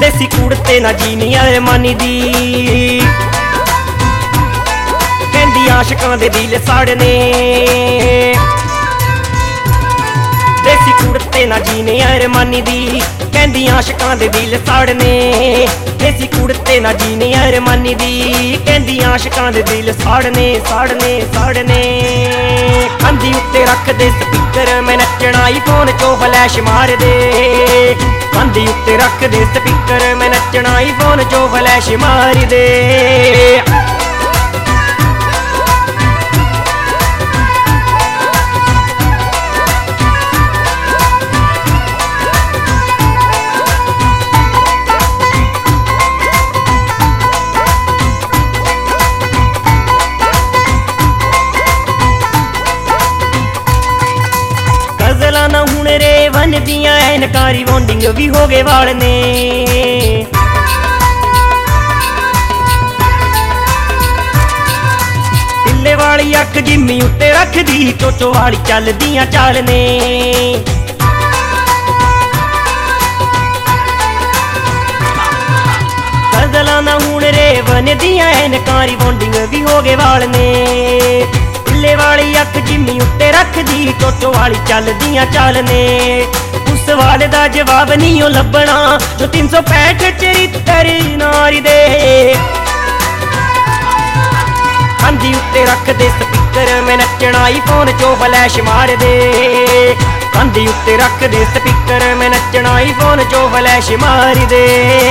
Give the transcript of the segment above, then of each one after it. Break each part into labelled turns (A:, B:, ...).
A: देसी कूड़ते ना जीनी अरमानी दी कहंदी आशिकां दे दिल साड़ने देसी कूड़ते ना जीने अरमानी दी कहंदी आशिकां दे दिल साड़ने देसी कूड़ते ना जीने अरमानी दी कहंदी आशिकां दे दिल साड़ने साड़ने साड़ने कंधी उत्ते रख दे स्पीकर मैं नचना ही फोन चो फ्लैश मार दे कंधी उत्ते रख दे स्पीकर मैं नचना ही फोन चो फ्लैश मार दे गज़लां ना हुण रेवन दियां एनकारी बॉन्डिंग भी हो गए वाल ने टिल्ले वाली अख जिम्मी उत्ते रख दी चोचो वाली चलदियां चाल ने गज़लां ना हुण रेवन दियां एनकारी बॉन्डिंग भी हो गए वाल ने टिल्ले वाली अख जिम्मी उत्ते रख दी चोचो वाली चलदियां चाल ने उस वाले दा जवाब नहीं ओ लभना जो 365 चरित्र नारी दे कंधी उत्ते रख दे स्पीकर मैं नचना ही फोन चो फ्लैश मार दे कंधी उत्ते रख दे स्पीकर मैं नचना ही फोन चो फ्लैश मार दे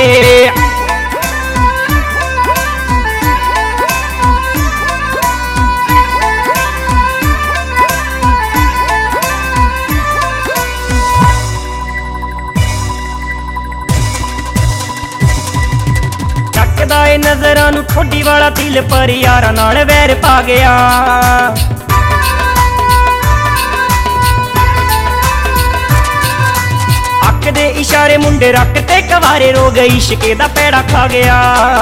A: नजरां नू ठोडी वाला दिल पर यारां नाल वैर पा गया अख दे इशारे मुंडे रख ते कवारे रो गई इश्के दा पैड़ा खा गया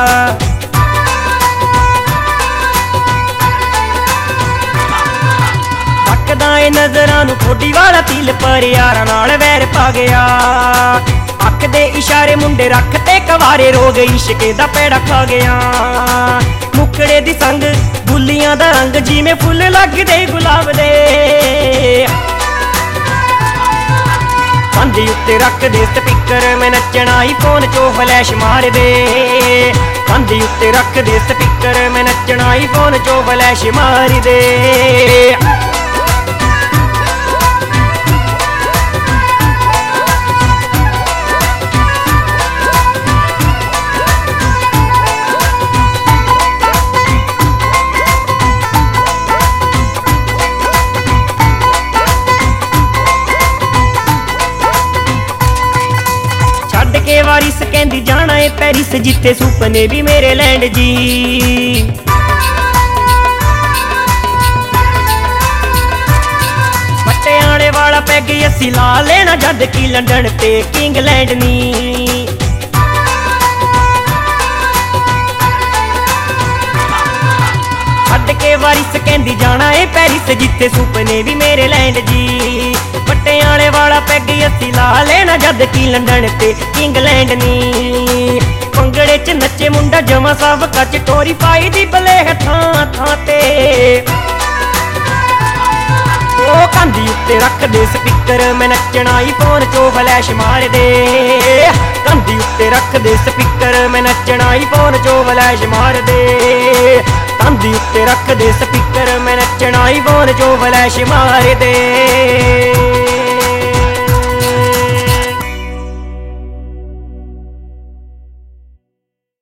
A: तकदा ए नजरां नू ठोडी वाला दिल पर यारां नाल वैर पा गया अख दे इशारे मुंडे रख ते कवारे रो गई इश्के दा पैड़ा खा गया मुखड़े दी संग बुलियां दा रंग जिवें फुल लगदे गुलाब दे कंधी उत्ते रख दे स्पीकर मैं नचना ही फोन चो फ्लैश मार दे कंधी उत्ते रख दे स्पीकर मैं नचना ही फोन चो फ्लैश मार दे वारिस कहंदी जाना है पेरिस जिथे सुपने भी मेरे लैंड जी बट्टे आने वाला पै गई असी ला लेना जद की लंडन ते इंग्लैंड नी छड्ड के वारिस कहंदी जाना है पेरिस जिथे सुपने भी मेरे लैंड जी बट्टे आने वाला पै गई असी ला लेना जद की लंडन ते इंग्लैंड नी भंगड़े च नचे मुंडा जमा साफ कच टोरी पाई दी बलेह थां थां ते ओ कंधी उत्ते रख दे स्पीकर मैं नचना ही फोन चो फ्लैश मार दे कंधी उत्ते रख दे स्पीकर मैं नचना ही फोन चो फ्लैश मार दे कंधी उत्ते रख दे स्पीकर मैं नचना ही फोन चो फ्लैश मार दे